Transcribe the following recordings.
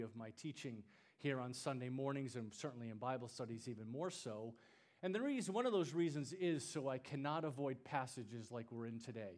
of my teaching here on Sunday mornings, and certainly in Bible studies even more so. And one of those reasons is so I cannot avoid passages like we're in today.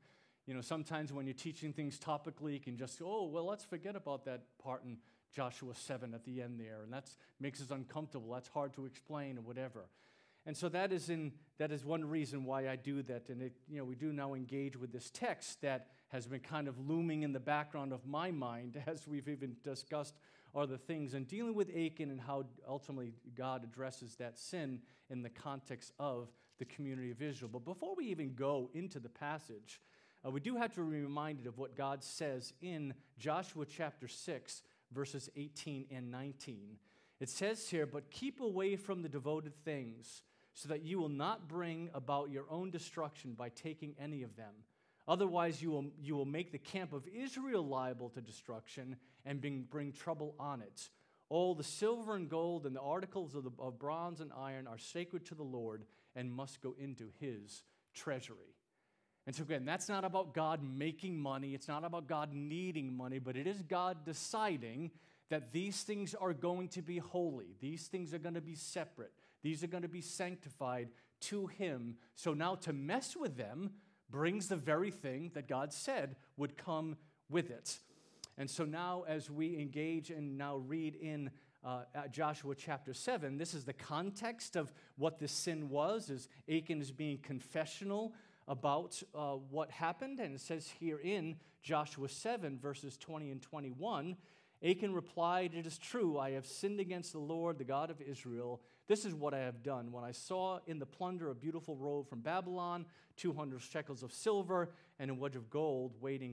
Sometimes when you're teaching things topically, you can just go, oh, well, let's forget about that part in Joshua 7 at the end there, and that makes us uncomfortable. That's hard to explain or whatever. And so that is one reason why I do that. And we do now engage with this text that has been kind of looming in the background of my mind as we've even discussed other things and dealing with Achan and how ultimately God addresses that sin in the context of the community of Israel. But before we even go into the passage, we do have to be reminded of what God says in Joshua chapter 6, verses 18 and 19. It says here, "But keep away from the devoted things, so that you will not bring about your own destruction by taking any of them. Otherwise, you will make the camp of Israel liable to destruction and bring trouble on it. All the silver and gold and the articles of bronze and iron are sacred to the Lord and must go into his treasury." And so again, that's not about God making money. It's not about God needing money, but it is God deciding that these things are going to be holy. These things are going to be separate. These are going to be sanctified to him. So now to mess with them brings the very thing that God said would come with it. And so now as we engage and now read in Joshua chapter 7, this is the context of what this sin was, as Achan is being confessional about what happened. And it says here in Joshua 7, verses 20 and 21, Achan replied, "It is true, I have sinned against the Lord, the God of Israel. This is what I have done. When I saw in the plunder a beautiful robe from Babylon, 200 shekels of silver, and a wedge of gold weighing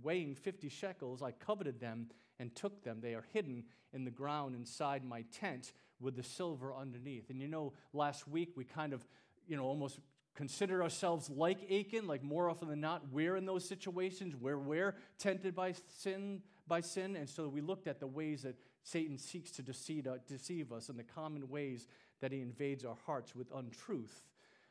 50 shekels, I coveted them and took them. They are hidden in the ground inside my tent with the silver underneath." And last week we kind of, almost consider ourselves like Achan, like more often than not, we're in those situations where we're tempted by sin. And so we looked at the ways that Satan seeks to deceive us and the common ways that he invades our hearts with untruth.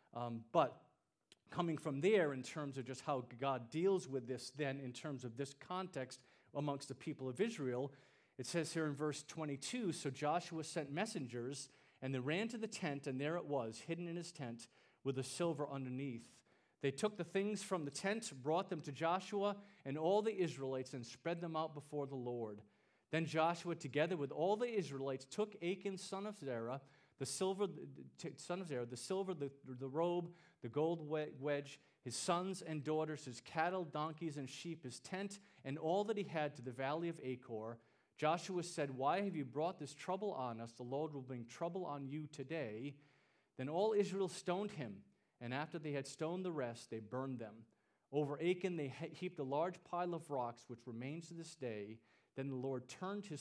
But coming from there in terms of just how God deals with this then in terms of this context amongst the people of Israel, it says here in verse 22, "So Joshua sent messengers, and they ran to the tent, and there it was, hidden in his tent, with the silver underneath. They took the things from the tent, brought them to Joshua and all the Israelites, and spread them out before the Lord. Then Joshua, together with all the Israelites, took Achan, son of Zerah, the silver, the robe, the gold wedge, his sons and daughters, his cattle, donkeys, and sheep, his tent, and all that he had to the valley of Achor. Joshua said, 'Why have you brought this trouble on us? The Lord will bring trouble on you today.' Then all Israel stoned him, and after they had stoned the rest, they burned them. Over Achan they heaped a large pile of rocks, which remains to this day. Then the Lord turned from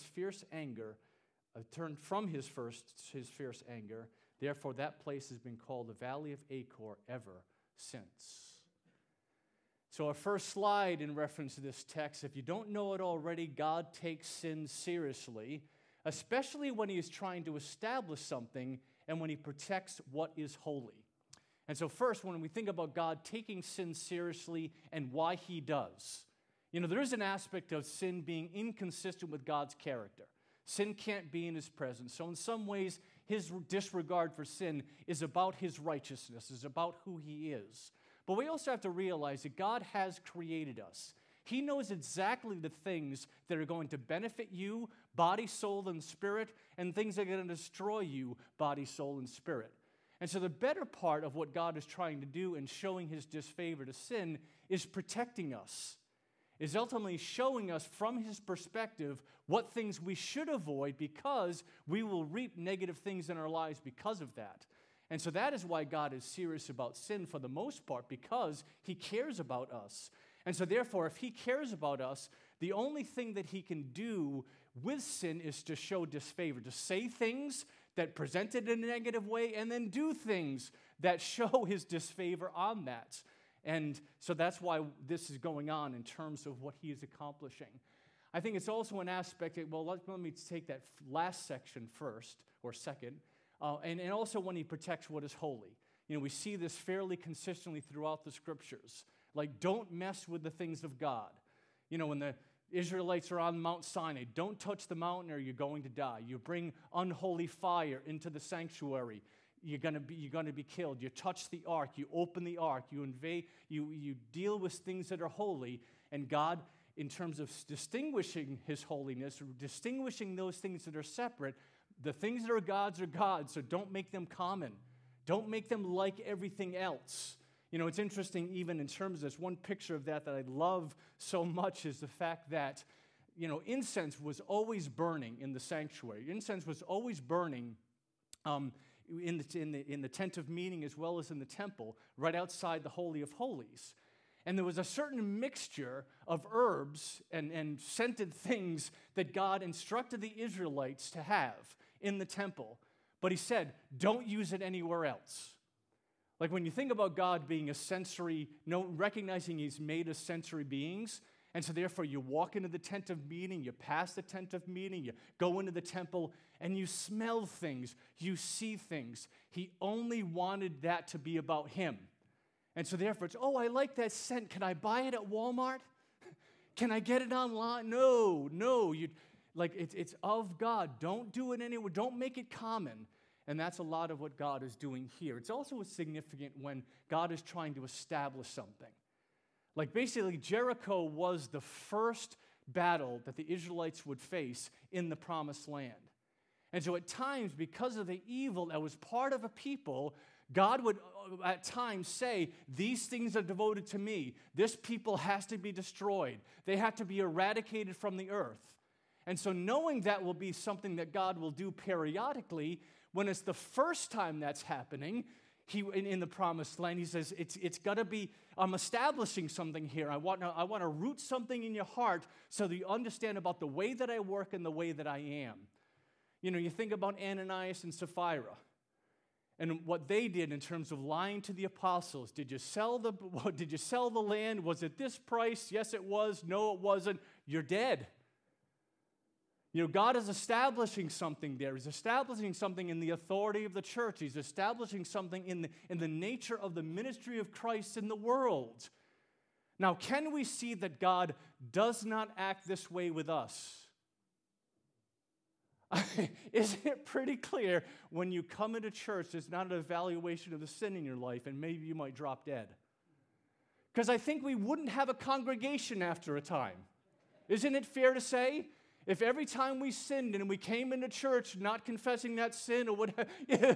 his fierce anger. Therefore that place has been called the Valley of Achor ever since." So our first slide in reference to this text, if you don't know it already, God takes sin seriously, especially when he is trying to establish something and when he protects what is holy. And so first, when we think about God taking sin seriously and why he does, there is an aspect of sin being inconsistent with God's character. Sin can't be in his presence. So in some ways, his disregard for sin is about his righteousness, is about who he is. But we also have to realize that God has created us. He knows exactly the things that are going to benefit you, body, soul, and spirit, and things that are going to destroy you, body, soul, and spirit. And so the better part of what God is trying to do in showing his disfavor to sin is protecting us, is ultimately showing us from his perspective what things we should avoid because we will reap negative things in our lives because of that. And so that is why God is serious about sin for the most part, because he cares about us. And so therefore, if he cares about us, the only thing that he can do with sin is to show disfavor, to say things that present it in a negative way and then do things that show his disfavor on that. And so that's why this is going on in terms of what he is accomplishing. I think it's also an aspect that, let me take that last section first, or second, and also when he protects what is holy. We see this fairly consistently throughout the scriptures. Like, don't mess with the things of God. When Israelites are on Mount Sinai. Don't touch the mountain or you're going to die. You bring unholy fire into the sanctuary. You're going to be killed. You touch the ark. You open the ark. You invade. You deal with things that are holy. And God, in terms of distinguishing His holiness, distinguishing those things that are separate, the things that are God's, so don't make them common. Don't make them like everything else. You know, it's interesting even in terms of this. One picture of that I love so much is the fact that, you know, incense was always burning in the sanctuary. Incense was always burning in the tent of meeting as well as in the temple, right outside the Holy of Holies. And there was a certain mixture of herbs and scented things that God instructed the Israelites to have in the temple. But He said, don't use it anywhere else. Like when you think about God being a sensory, recognizing He's made us sensory beings, and so therefore you walk into the tent of meeting, you pass the tent of meeting, you go into the temple, and you smell things, you see things. He only wanted that to be about Him. And so therefore it's, oh, I like that scent. Can I buy it at Walmart? Can I get it online? No. It's of God. Don't do it anywhere. Don't make it common. And that's a lot of what God is doing here. It's also significant when God is trying to establish something. Like basically, Jericho was the first battle that the Israelites would face in the Promised Land. And so at times, because of the evil that was part of a people, God would at times say, these things are devoted to me. This people has to be destroyed. They have to be eradicated from the earth. And so knowing that will be something that God will do periodically, when it's the first time that's happening, in the Promised Land, He says, it's got to be, I'm establishing something here. I want to root something in your heart so that you understand about the way that I work and the way that I am. You know, you think about Ananias and Sapphira and what they did in terms of lying to the apostles. Did you sell the land? Was it this price? Yes, it was. No, it wasn't. You're dead. You know, God is establishing something there. He's establishing something in the authority of the church. He's establishing something in the nature of the ministry of Christ in the world. Now, can we see that God does not act this way with us? Isn't it pretty clear when you come into church, there's not an evaluation of the sin in your life, and maybe you might drop dead? Because I think we wouldn't have a congregation after a time. Isn't it fair to say? If every time we sinned and we came into church not confessing that sin or whatever,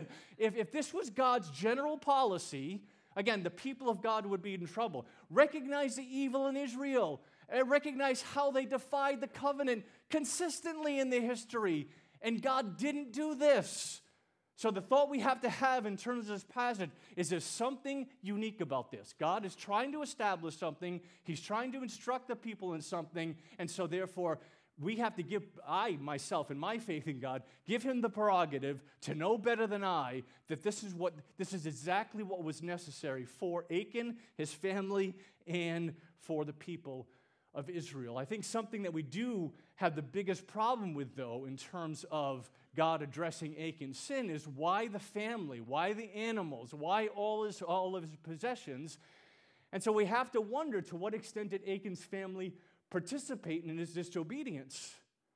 if this was God's general policy, again, the people of God would be in trouble. Recognize the evil in Israel. Recognize how they defied the covenant consistently in their history. And God didn't do this. So the thought we have to have in terms of this passage is there's something unique about this. God is trying to establish something. He's trying to instruct the people in something. And so therefore, we have to give, myself, and my faith in God, give Him the prerogative to know better than I that this is exactly what was necessary for Achan, his family, and for the people of Israel. I think something that we do have the biggest problem with, though, in terms of God addressing Achan's sin is why the family, why the animals, why all of his possessions. And so we have to wonder to what extent did Achan's family participate in his disobedience?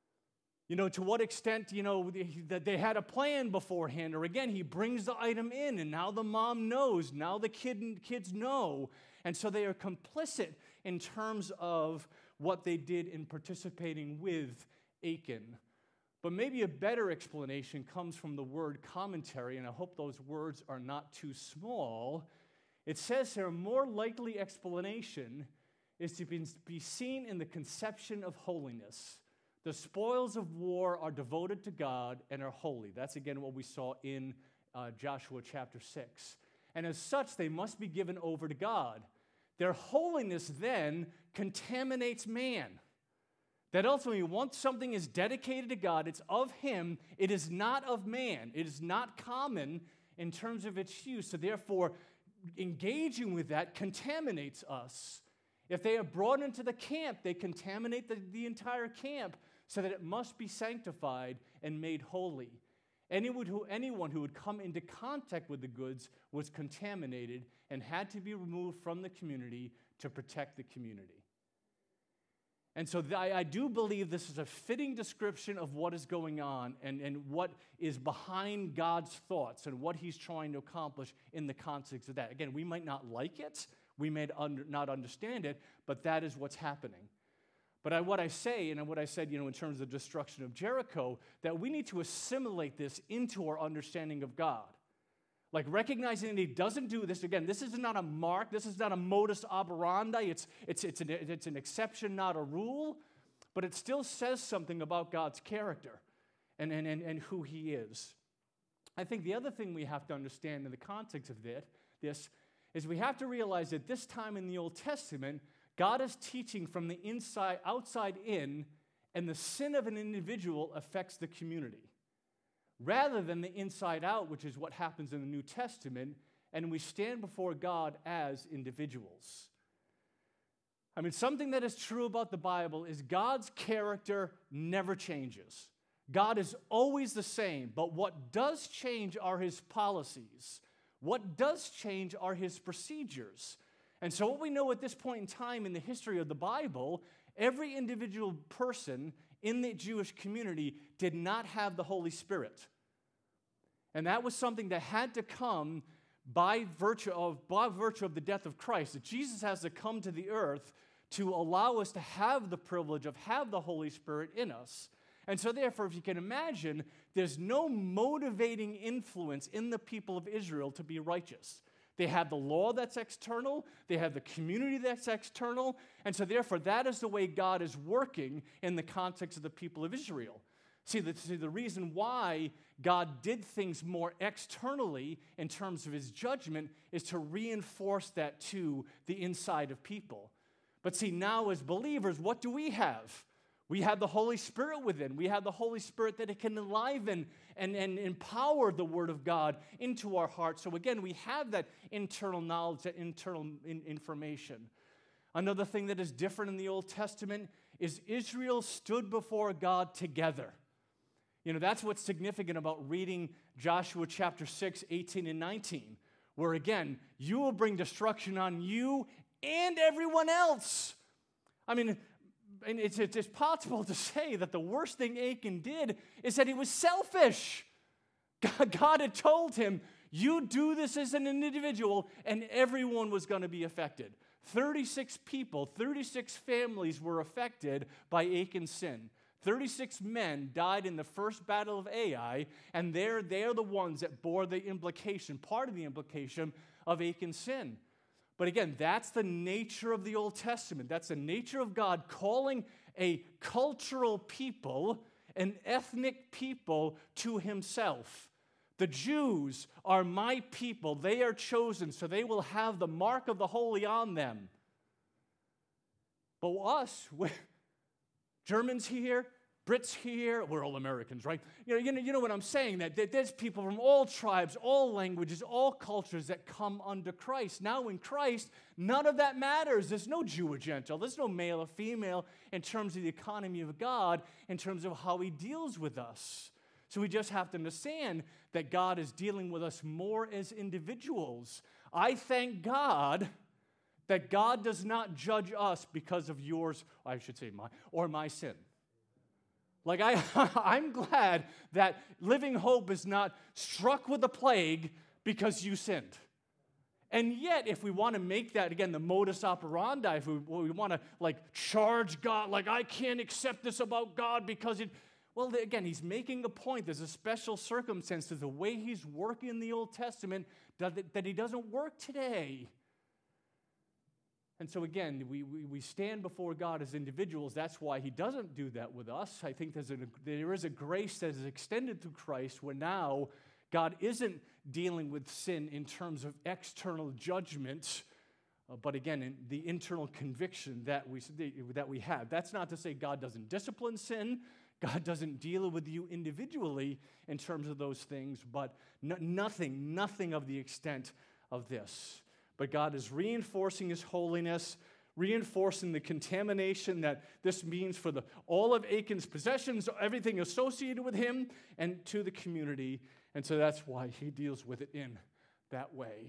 You know, to what extent, that they had a plan beforehand, or again, he brings the item in, and now the mom knows, now the kids know, and so they are complicit in terms of what they did in participating with Achan. But maybe a better explanation comes from the word commentary, and I hope those words are not too small. It says here, a more likely explanation is to be seen in the conception of holiness. The spoils of war are devoted to God and are holy. That's again what we saw in Joshua chapter 6. And as such, they must be given over to God. Their holiness then contaminates man. That ultimately, once something is dedicated to God, it's of Him, it is not of man. It is not common in terms of its use. So therefore, engaging with that contaminates us. If they are brought into the camp, they contaminate the entire camp so that it must be sanctified and made holy. Anyone who would come into contact with the goods was contaminated and had to be removed from the community to protect the community. And so I do believe this is a fitting description of what is going on and what is behind God's thoughts and what he's trying to accomplish in the context of that. Again, we might not like it, we may not understand it, but that is what's happening. But what I say, and what I said, in terms of the destruction of Jericho, that we need to assimilate this into our understanding of God. Like recognizing that he doesn't do this. Again, this is not a mark. This is not a modus operandi. It's an exception, not a rule. But it still says something about God's character and who he is. I think the other thing we have to understand in the context of this is we have to realize that this time in the Old Testament, God is teaching from the outside in, and the sin of an individual affects the community, rather than the inside out, which is what happens in the New Testament, and we stand before God as individuals. I mean, something that is true about the Bible is God's character never changes. God is always the same, but what does change are his policies. What does change are his procedures. And so what we know at this point in time in the history of the Bible, every individual person in the Jewish community did not have the Holy Spirit. And that was something that had to come by virtue of the death of Christ. That Jesus has to come to the earth to allow us to have the privilege of have the Holy Spirit in us. And so therefore, if you can imagine, there's no motivating influence in the people of Israel to be righteous. They have the law that's external. They have the community that's external. And so therefore, that is the way God is working in the context of the people of Israel. See, the reason why God did things more externally in terms of his judgment is to reinforce that to the inside of people. But see, now as believers, what do we have? We have the Holy Spirit within. We have the Holy Spirit that it can enliven and empower the Word of God into our hearts. So again, we have that internal knowledge, that internal information. Another thing that is different in the Old Testament is Israel stood before God together. That's what's significant about reading Joshua chapter 6, 18 and 19, where again, you will bring destruction on you and everyone else. I mean, and it's possible to say that the worst thing Achan did is that he was selfish. God had told him, you do this as an individual, and everyone was going to be affected. 36 people, 36 families were affected by Achan's sin. 36 men died in the first battle of Ai, and they're the ones that bore the implication, part of the implication of Achan's sin. But again, that's the nature of the Old Testament. That's the nature of God calling a cultural people, an ethnic people, to himself. The Jews are my people. They are chosen, so they will have the mark of the holy on them. But us, Germans here, Brits here, we're all Americans, right? You know what I'm saying, that there's people from all tribes, all languages, all cultures that come under Christ. Now in Christ, none of that matters. There's no Jew or Gentile. There's no male or female in terms of the economy of God, in terms of how he deals with us. So we just have to understand that God is dealing with us more as individuals. I thank God that God does not judge us because of yours, I should say my sin. Like I'm glad that Living Hope is not struck with a plague because you sinned. And yet, if we want to make that, again, the modus operandi, if we want to charge God, I can't accept this about God because well, again, he's making a point. There's a special circumstance to the way he's working in the Old Testament that he doesn't work today. And so again, we stand before God as individuals. That's why he doesn't do that with us. I think there is a grace that is extended through Christ where now God isn't dealing with sin in terms of external judgment, but again, in the internal conviction that we have. That's not to say God doesn't discipline sin. God doesn't deal with you individually in terms of those things, but nothing of the extent of this. But God is reinforcing his holiness, reinforcing the contamination that this means for all of Achan's possessions, everything associated with him, and to the community. And so that's why he deals with it in that way.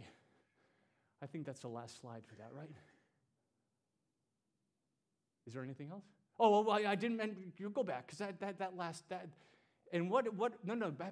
I think that's the last slide for that, right? Is there anything else? Oh, well, I didn't mean, you go back, because that last, and no, back.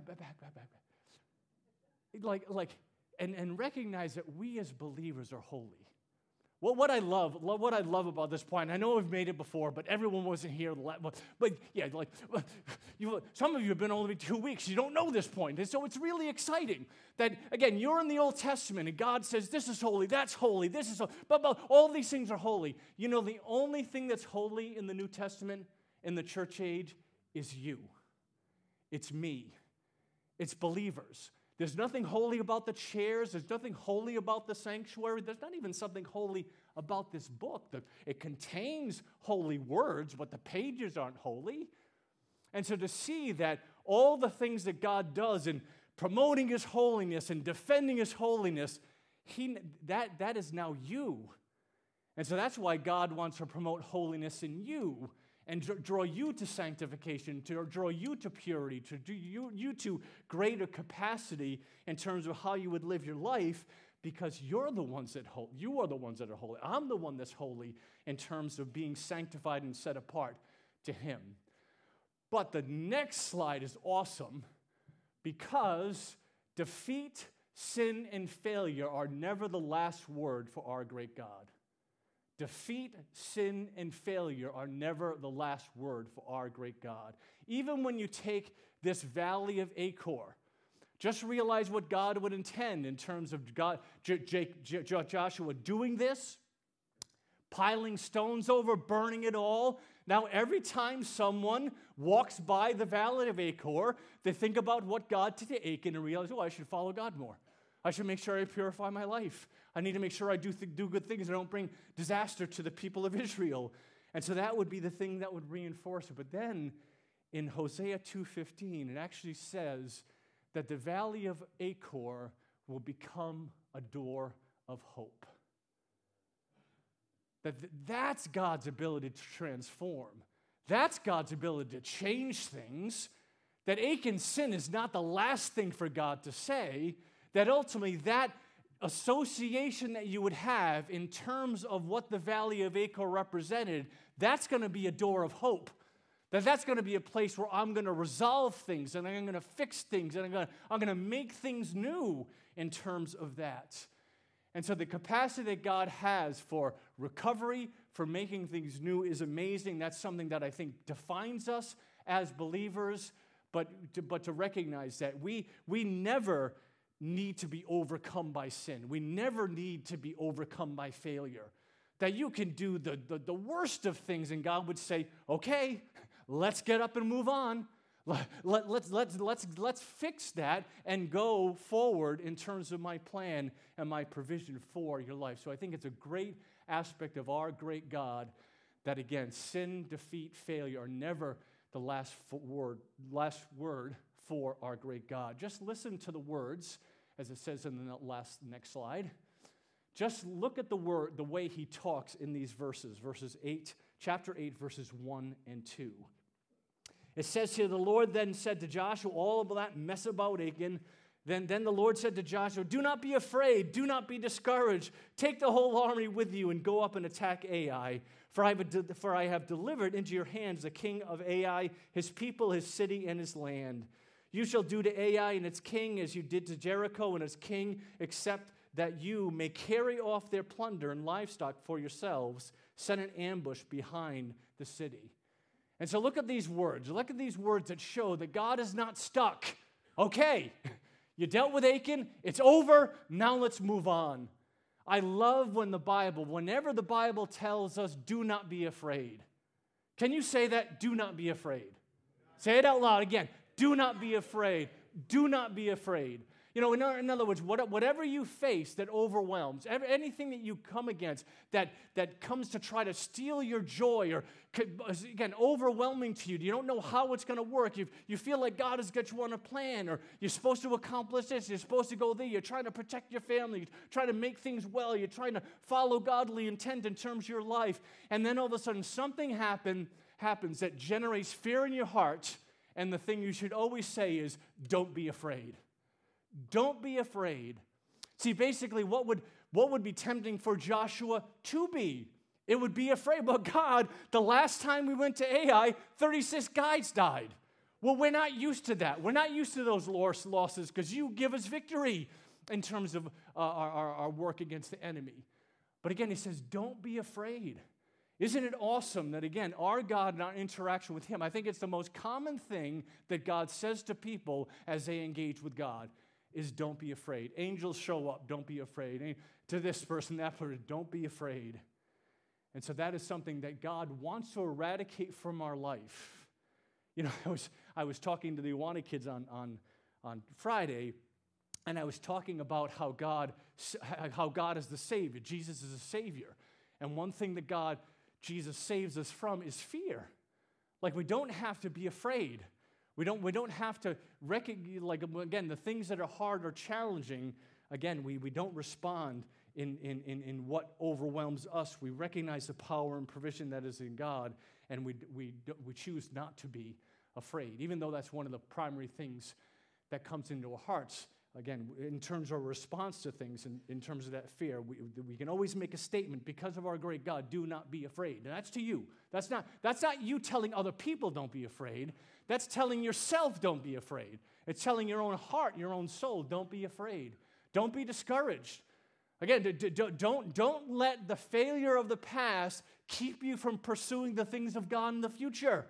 And recognize that we as believers are holy. Well, what I love about this point, I know we've made it before, but everyone wasn't here. But yeah, some of you have been only 2 weeks. You don't know this point. And so it's really exciting that, again, you're in the Old Testament, and God says, this is holy, that's holy, this is holy. But all these things are holy. You know, the only thing that's holy in the New Testament, in the church age, is you. It's me. It's believers. There's nothing holy about the chairs. There's nothing holy about the sanctuary. There's not even something holy about this book. It contains holy words, but the pages aren't holy. And so to see that all the things that God does in promoting His holiness and defending His holiness, that is now you. And so that's why God wants to promote holiness in you and draw you to sanctification, to draw you to purity, to do you to greater capacity in terms of how you would live your life, because you're the ones that you are the ones that are holy. I'm the one that's holy in terms of being sanctified and set apart to Him. But the next slide is awesome, because defeat, sin, and failure are never the last word for our great God. Defeat, sin, and failure are never the last word for our great God. Even when you take this valley of Achor, just realize what God would intend in terms of Joshua doing this, piling stones over, burning it all. Now, every time someone walks by the valley of Achor, they think about what God did to Achan and realize, I should follow God more. I should make sure I purify my life. I need to make sure I do good things and don't bring disaster to the people of Israel. And so that would be the thing that would reinforce it. But then in Hosea 2:15, it actually says that the valley of Achor will become a door of hope. That's God's ability to transform. That's God's ability to change things. That Achan's sin is not the last thing for God to say. That ultimately that association that you would have in terms of what the valley of Achor represented, that's going to be a door of hope. That's going to be a place where I'm going to resolve things, and I'm going to fix things, and I'm going to make things new in terms of that. And so the capacity that God has for recovery, for making things new is amazing. That's something that I think defines us as believers, but to recognize that we never need to be overcome by sin. We never need to be overcome by failure. That you can do the worst of things, and God would say, okay, let's get up and move on. Let's fix that and go forward in terms of my plan and my provision for your life. So I think it's a great aspect of our great God that, again, sin, defeat, failure are never the last word for our great God. Just listen to the words, as it says in the next slide. Just look at the way he talks in these verses, chapter 8, verses 1 and 2. It says here, the Lord then said to Joshua, all of that mess about Achan, then the Lord said to Joshua, do not be afraid, do not be discouraged. Take the whole army with you and go up and attack Ai. For I have delivered into your hands the king of Ai, his people, his city, and his land. You shall do to Ai and its king as you did to Jericho and its king, except that you may carry off their plunder and livestock for yourselves, set an ambush behind the city. And so look at these words. Look at these words that show that God is not stuck. Okay, you dealt with Achan, it's over, now let's move on. I love whenever the Bible tells us, do not be afraid. Can you say that? Do not be afraid. Say it out loud again. Do not be afraid. Do not be afraid. You know, in other words, whatever you face that overwhelms, anything that you come against that comes to try to steal your joy or, again, overwhelming to you, you don't know how it's going to work, you feel like God has got you on a plan, or you're supposed to accomplish this, you're supposed to go there, you're trying to protect your family, you're trying to make things well, you're trying to follow godly intent in terms of your life, and then all of a sudden something happens that generates fear in your heart, and the thing you should always say is, don't be afraid. Don't be afraid. See, basically, what would be tempting for Joshua to be It would be afraid. But God, the last time we went to Ai, 36 guys died. Well, we're not used to that. We're not used to those losses because you give us victory in terms of our work against the enemy. But again, he says, don't be afraid. Isn't it awesome that, again, our God and our interaction with him, I think it's the most common thing that God says to people as they engage with God is don't be afraid. Angels show up, don't be afraid. To this person, that person, don't be afraid. And so that is something that God wants to eradicate from our life. You know, I was talking to the Awana kids on Friday, and I was talking about how God is the Savior. Jesus is a Savior. And one thing that Jesus saves us from is fear. Like, we don't have to be afraid. We don't have to recognize, like, again, the things that are hard or challenging, again, we don't respond in what overwhelms us. We recognize the power and provision that is in God, and we choose not to be afraid, even though that's one of the primary things that comes into our hearts. Again, in terms of our response to things, in terms of that fear, we can always make a statement, because of our great God, do not be afraid. And that's to you. That's not you telling other people don't be afraid. That's telling yourself don't be afraid. It's telling your own heart, your own soul, don't be afraid. Don't be discouraged. Again, don't let the failure of the past keep you from pursuing the things of God in the future.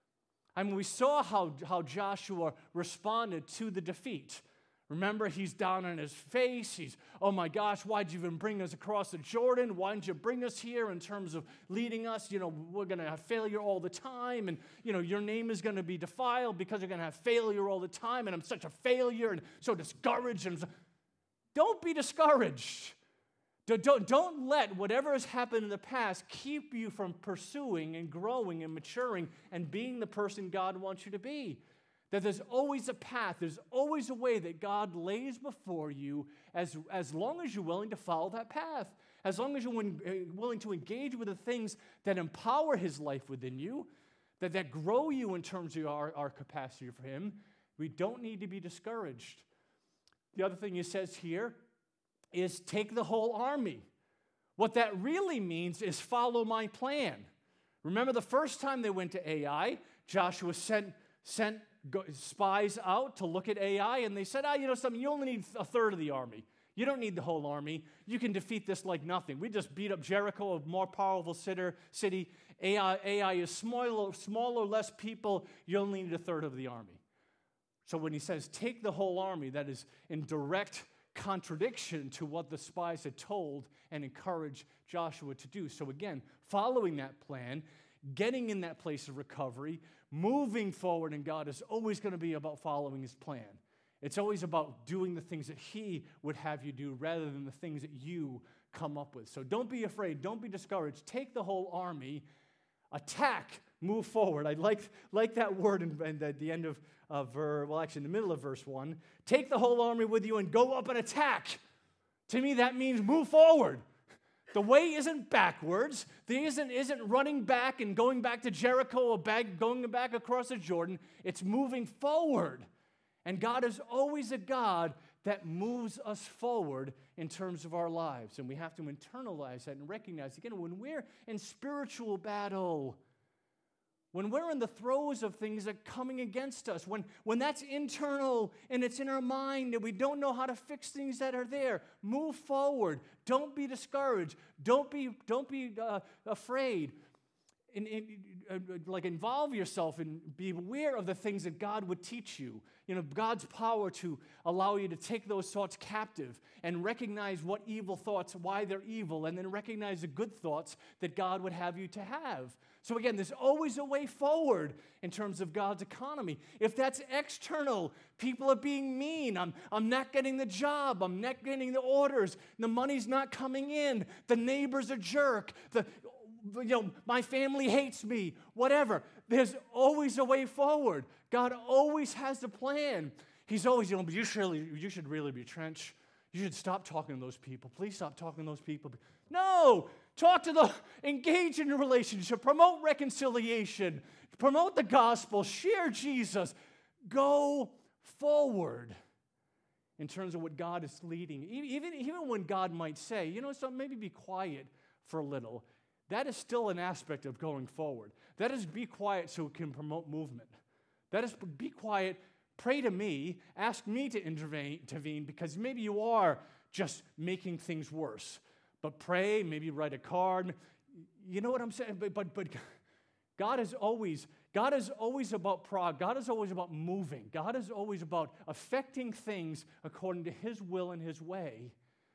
I mean, we saw how Joshua responded to the defeat. Remember, he's down on his face. He's, oh my gosh, why'd you even bring us across the Jordan? Why didn't you bring us here in terms of leading us? You know, we're going to have failure all the time. And, you know, your name is going to be defiled because you're going to have failure all the time. And I'm such a failure and so discouraged. Don't be discouraged. Don't let whatever has happened in the past keep you from pursuing and growing and maturing and being the person God wants you to be. That there's always a path, there's always a way that God lays before you as long as you're willing to follow that path, as long as you're willing to engage with the things that empower his life within you, that grow you in terms of our capacity for him. We don't need to be discouraged. The other thing he says here is take the whole army. What that really means is follow my plan. Remember the first time they went to Ai, Joshua sent spies out to look at Ai, and they said, you know something, you only need a third of the army. You don't need the whole army. You can defeat this like nothing. We just beat up Jericho, a more powerful city. Ai is smaller, less people. You only need a third of the army. So when he says take the whole army, that is in direct contradiction to what the spies had told and encouraged Joshua to do. So again, following that plan, getting in that place of recovery, moving forward in God is always going to be about following his plan. It's always about doing the things that he would have you do rather than the things that you come up with. So don't be afraid. Don't be discouraged. Take the whole army. Attack. Move forward. I like that word at the end of in the middle of verse 1. Take the whole army with you and go up and attack. To me, that means move forward. The way isn't backwards. The isn't running back and going back to Jericho or going back across the Jordan. It's moving forward. And God is always a God that moves us forward in terms of our lives. And we have to internalize that and recognize, again, when we're in spiritual battle, when we're in the throes of things that are coming against us, when that's internal and it's in our mind and we don't know how to fix things that are there, move forward. Don't be discouraged. Don't be afraid. Involve yourself and be aware of the things that God would teach you. You know, God's power to allow you to take those thoughts captive and recognize what evil thoughts, why they're evil, and then recognize the good thoughts that God would have you to have. So again, there's always a way forward in terms of God's economy. If that's external, people are being mean. I'm not getting the job. I'm not getting the orders. The money's not coming in. The neighbor's a jerk. My family hates me. Whatever. There's always a way forward. God always has a plan. He's always, but you should really be Trench. You should stop talking to those people. Please stop talking to those people. No! Engage in a relationship, promote reconciliation, promote the gospel, share Jesus. Go forward in terms of what God is leading. Even when God might say, maybe be quiet for a little. that is still an aspect of going forward. That is be quiet so it can promote movement. That is be quiet, pray to me, ask me to intervene because maybe you are just making things worse. But pray, maybe write a card. You know what I'm saying? But God is always about prog. God is always about moving. God is always about affecting things according to His will and His way.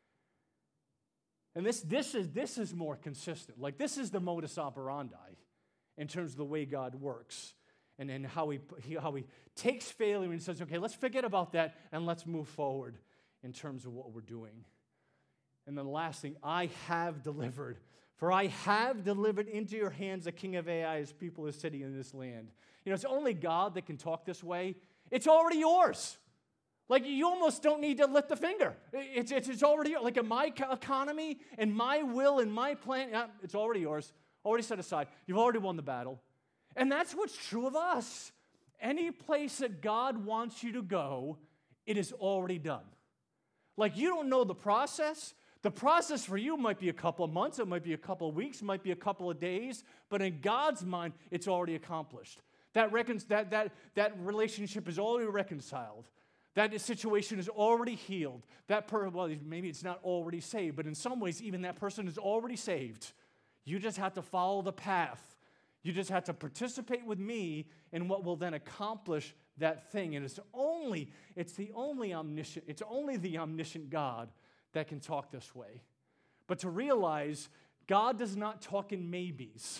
And this is more consistent. Like, this is the modus operandi in terms of the way God works and how he takes failure and says, okay, let's forget about that and let's move forward in terms of what we're doing. And then the last thing, I have delivered. For I have delivered into your hands the king of Ai, his people, his city, in this land. You know, it's only God that can talk this way. It's already yours. Like, you almost don't need to lift a finger. It's already, like, in my economy and my will and my plan, it's already yours, already set aside. You've already won the battle. And that's what's true of us. Any place that God wants you to go, it is already done. Like, you don't know the process. The process for you might be a couple of months, it might be a couple of weeks, it might be a couple of days, but in God's mind, it's already accomplished. That relationship is already reconciled. That situation is already healed. Maybe it's not already saved, but in some ways, even that person is already saved. You just have to follow the path. You just have to participate with me in what will then accomplish that thing. And it's the only omniscient God that can talk this way. But to realize God does not talk in maybes.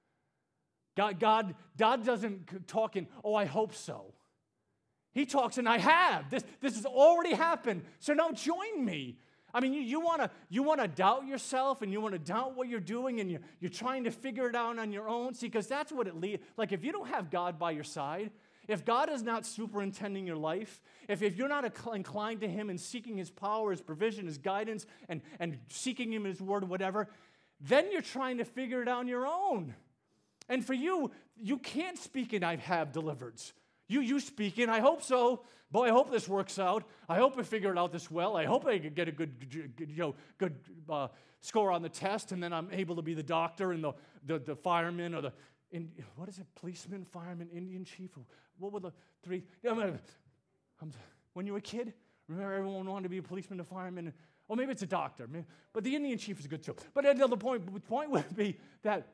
God doesn't talk in, oh, I hope so. He talks in, I have. This has already happened, so now join me. I mean, you want to doubt yourself and you want to doubt what you're doing and you're trying to figure it out on your own. See, because that's what it leads. Like, if you don't have God by your side, if God is not superintending your life, if you're not inclined to Him and seeking His power, His provision, His guidance, and seeking Him in His word, whatever, then you're trying to figure it out on your own. And for you can't speak in I have delivered. You speak in, I hope so. Boy, I hope this works out. I hope I figure it out this well. I hope I can get a good score on the test, and then I'm able to be the doctor and the fireman or what is it? Policeman, fireman, Indian chief? What were the three? When you were a kid, remember everyone wanted to be a policeman, a fireman, or maybe it's a doctor. But the Indian chief is good too. But the point would be that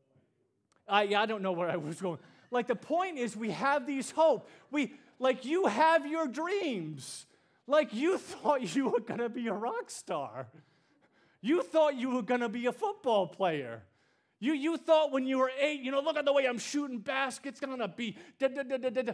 I don't know where I was going. Like, the point is we have these hope. You have your dreams. Like, you thought you were going to be a rock star. You thought you were going to be a football player. You thought when you were 8, look at the way I'm shooting baskets, going to be da-da-da-da-da.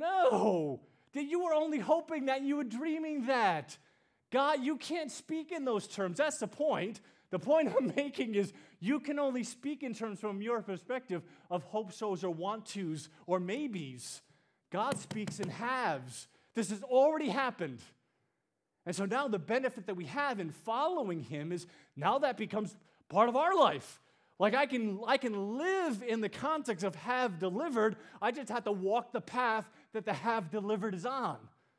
No. That you were only hoping that, you were dreaming that. God, you can't speak in those terms. That's the point. The point I'm making is you can only speak in terms from your perspective of hope-sos or want-tos or maybes. God speaks in haves. This has already happened. And so now the benefit that we have in following Him is now that becomes part of our life. Like, I can live in the context of have delivered. I just have to walk the path that the have delivered is on.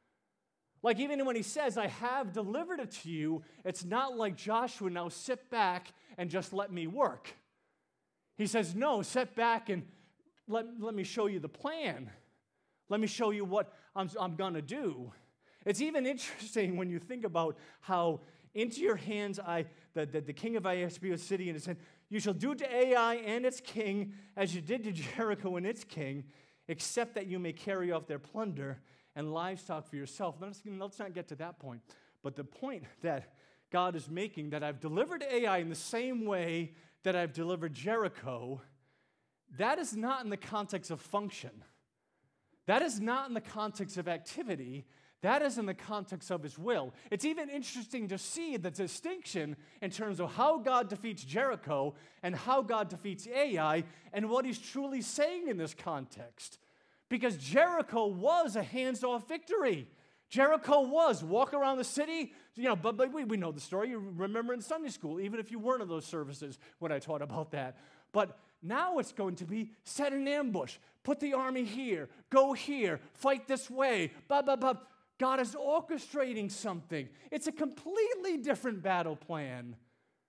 Like, even when He says, I have delivered it to you, it's not like Joshua, now sit back and just let me work. He says, no, sit back and let me show you the plan. Let me show you what I'm going to do. It's even interesting when you think about how into your hands the king of Ai has to be a city, and it said, you shall do to Ai and its king as you did to Jericho and its king, except that you may carry off their plunder and livestock for yourself. Let's not get to that point. But the point that God is making, that I've delivered Ai in the same way that I've delivered Jericho, that is not in the context of function. That is not in the context of activity. That is in the context of His will. It's even interesting to see the distinction in terms of how God defeats Jericho and how God defeats Ai and what He's truly saying in this context. Because Jericho was a hands-off victory. Jericho was walk around the city, but we know the story. You remember in Sunday school, even if you weren't in those services when I taught about that. But now it's going to be set an ambush, put the army here, go here, fight this way, blah, blah, blah. God is orchestrating something. It's a completely different battle plan.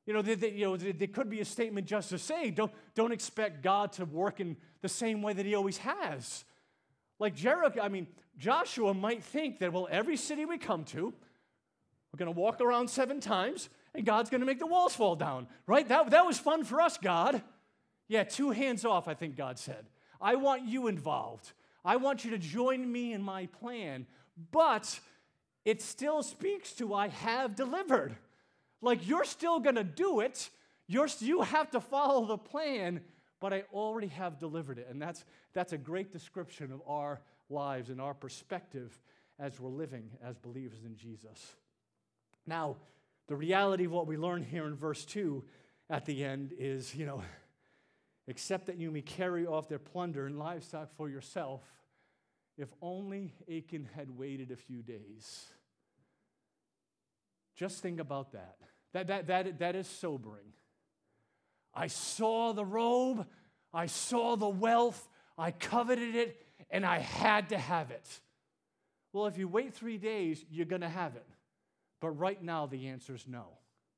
There could be a statement just to say, don't expect God to work in the same way that he always has. Like Joshua might think that, well, every city we come to, we're going to walk around 7 times, and God's going to make the walls fall down, right? That was fun for us, God. Yeah, 2 hands off, I think God said. I want you involved. I want you to join me in my plan. But it still speaks to I have delivered. Like, you're still going to do it. You have to follow the plan, but I already have delivered it. And that's a great description of our lives and our perspective as we're living as believers in Jesus. Now, the reality of what we learn here in verse 2 at the end is, except that you may carry off their plunder and livestock for yourself, if only Achan had waited a few days. Just think about that. That is sobering. I saw the robe, I saw the wealth, I coveted it, and I had to have it. Well, if you wait 3 days, you're going to have it. But right now, the answer is no.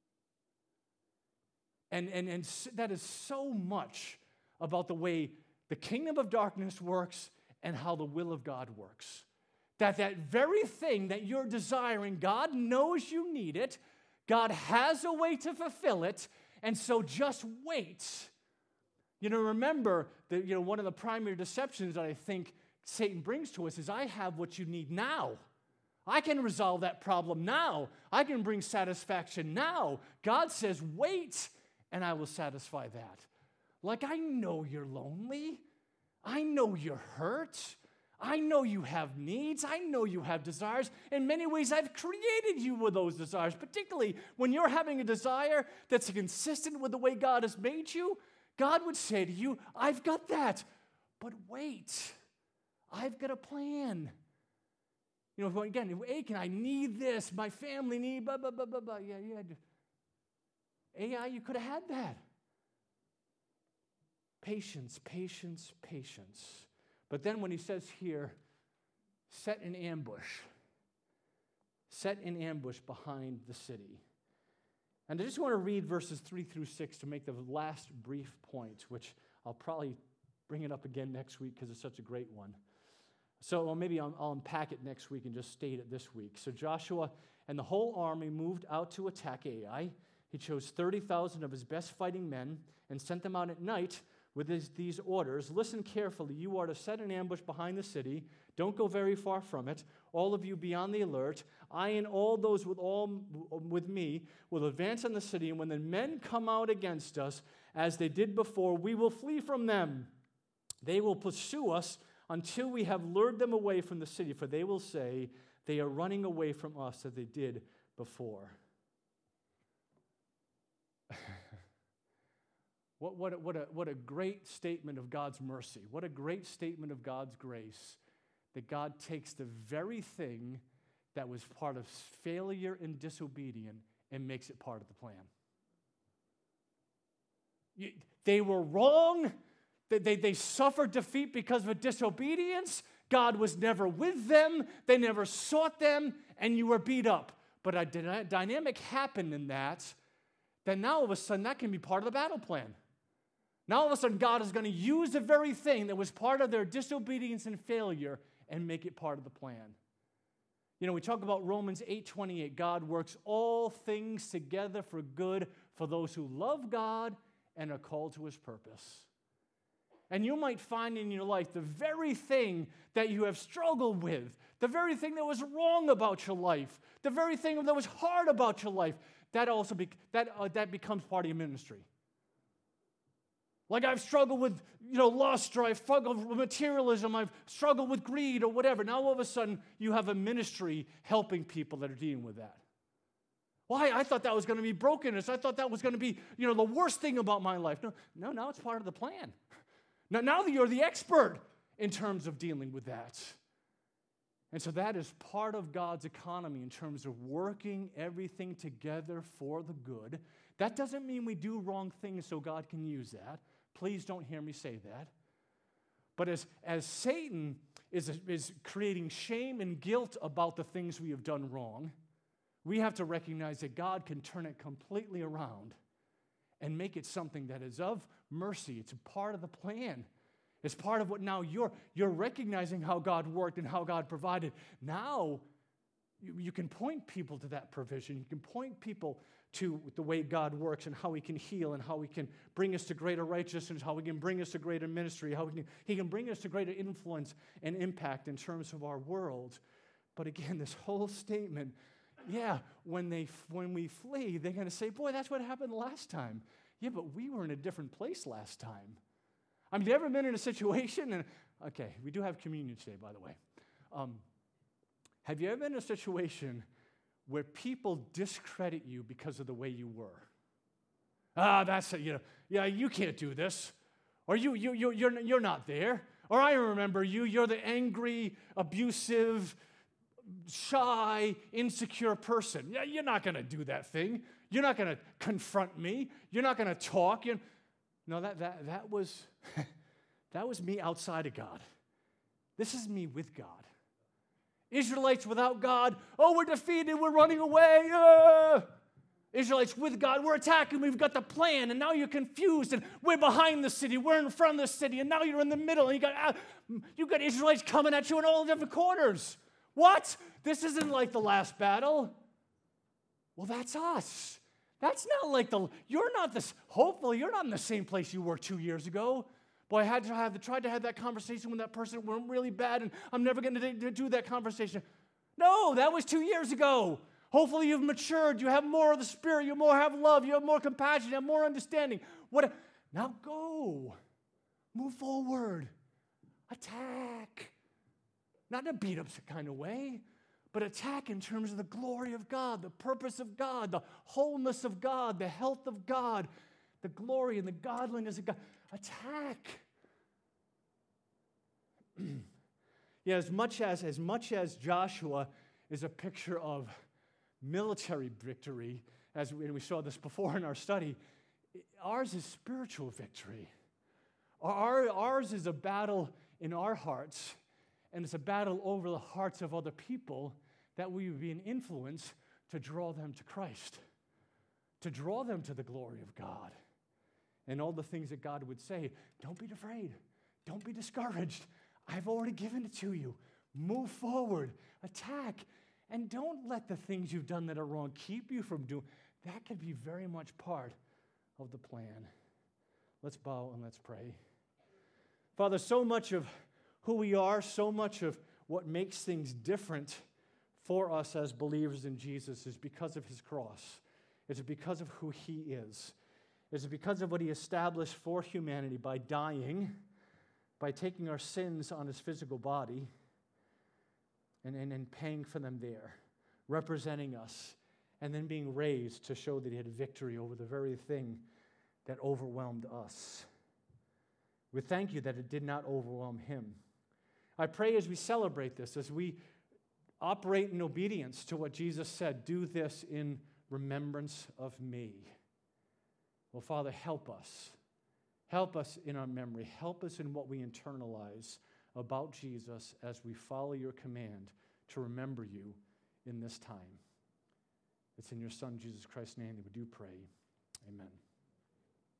And that is so much about the way the kingdom of darkness works and how the will of God works. That very thing that you're desiring, God knows you need it. God has a way to fulfill it. And so just wait. Remember, one of the primary deceptions that I think Satan brings to us is I have what you need now. I can resolve that problem now. I can bring satisfaction now. God says, wait, and I will satisfy that. Like, I know you're lonely. I know you're hurt. I know you have needs. I know you have desires. In many ways, I've created you with those desires, particularly when you're having a desire that's consistent with the way God has made you. God would say to you, I've got that, but wait. I've got a plan. Again, Achan, I need this. My family need blah, blah, blah, blah, blah. Yeah. Ai, you could have had that. Patience. But then when he says here, set an ambush behind the city. And I just want to read verses 3 through 6 to make the last brief point, which I'll probably bring it up again next week because it's such a great one. So maybe I'll unpack it next week and just state it this week. So Joshua and the whole army moved out to attack Ai. He chose 30,000 of his best fighting men and sent them out at night with these orders. Listen carefully. You are to set an ambush behind the city. Don't go very far from it. All of you be on the alert. I and all those with me will advance on the city, and when the men come out against us, as they did before, we will flee from them. They will pursue us until we have lured them away from the city, for they will say, they are running away from us as they did before. What a great statement of God's mercy. What a great statement of God's grace, that God takes the very thing that was part of failure and disobedience and makes it part of the plan. They were wrong. They suffered defeat because of disobedience. God was never with them. They never sought them, and you were beat up. But a dynamic happened in that now all of a sudden that can be part of the battle plan. Now all of a sudden God is going to use the very thing that was part of their disobedience and failure and make it part of the plan. We talk about Romans 8:28. God works all things together for good for those who love God and are called to his purpose. And you might find in your life the very thing that you have struggled with, the very thing that was wrong about your life, the very thing that was hard about your life, that becomes part of your ministry. Like I've struggled with, lust, or I've struggled with materialism, I've struggled with greed or whatever. Now all of a sudden you have a ministry helping people that are dealing with that. Why? I thought that was going to be brokenness. I thought that was going to be, the worst thing about my life. No, now it's part of the plan. Now that you're the expert in terms of dealing with that. And so that is part of God's economy in terms of working everything together for the good. That doesn't mean we do wrong things so God can use that. Please don't hear me say that. But as Satan is creating shame and guilt about the things we have done wrong, we have to recognize that God can turn it completely around and make it something that is of mercy. It's a part of the plan. It's part of what now you're recognizing how God worked and how God provided. Now you can point people to that provision. You can point people to the way God works and how He can heal and how He can bring us to greater righteousness, how He can bring us to greater ministry, how He can bring us to greater influence and impact in terms of our world. But again, this whole statement, when we flee, they're going to say, boy, that's what happened last time. Yeah, but we were in a different place last time. I mean, have you ever been in a situation, and okay, we do have communion today, by the way. Have you ever been in a situation where people discredit you because of the way you were? You can't do this. Or you're not there. Or I remember you're the angry, abusive, shy, insecure person. Yeah, you're not going to do that thing. You're not going to confront me. You're not going to talk. No, that was that was me outside of God. This is me with God. Israelites without God, we're defeated, we're running away. Israelites with God, we're attacking, we've got the plan, and now you're confused, and we're behind the city, we're in front of the city, and now you're in the middle, and you got Israelites coming at you in all different corners. What? This isn't like the last battle. Well, that's us. That's not like hopefully you're not in the same place you were 2 years ago. Boy, I tried to have that conversation with that person. It went really bad, and I'm never going to do that conversation. No, that was 2 years ago. Hopefully you've matured. You have more of the Spirit. You have love. You have more compassion. You have more understanding. Now go. Move forward. Attack. Not in a beat-up kind of way, but attack in terms of the glory of God, the purpose of God, the wholeness of God, the health of God, the glory and the godliness of God. Attack. As much as Joshua is a picture of military victory, as we saw this before in our study, ours is spiritual victory. Ours is a battle in our hearts, and it's a battle over the hearts of other people that we would be an influence to draw them to Christ, to draw them to the glory of God. And all the things that God would say, don't be afraid. Don't be discouraged. I've already given it to you. Move forward. Attack. And don't let the things you've done that are wrong keep you from doing. That could be very much part of the plan. Let's bow and let's pray. Father, so much of who we are, so much of what makes things different for us as believers in Jesus is because of His cross. It's because of who He is. It's because of what He established for humanity by dying, by taking our sins on His physical body and paying for them there, representing us, and then being raised to show that He had victory over the very thing that overwhelmed us. We thank You that it did not overwhelm Him. I pray as we celebrate this, as we operate in obedience to what Jesus said, do this in remembrance of me. Well, Father, help us. Help us in our memory. Help us in what we internalize about Jesus as we follow Your command to remember You in this time. It's in Your Son, Jesus Christ's name, that we do pray. Amen.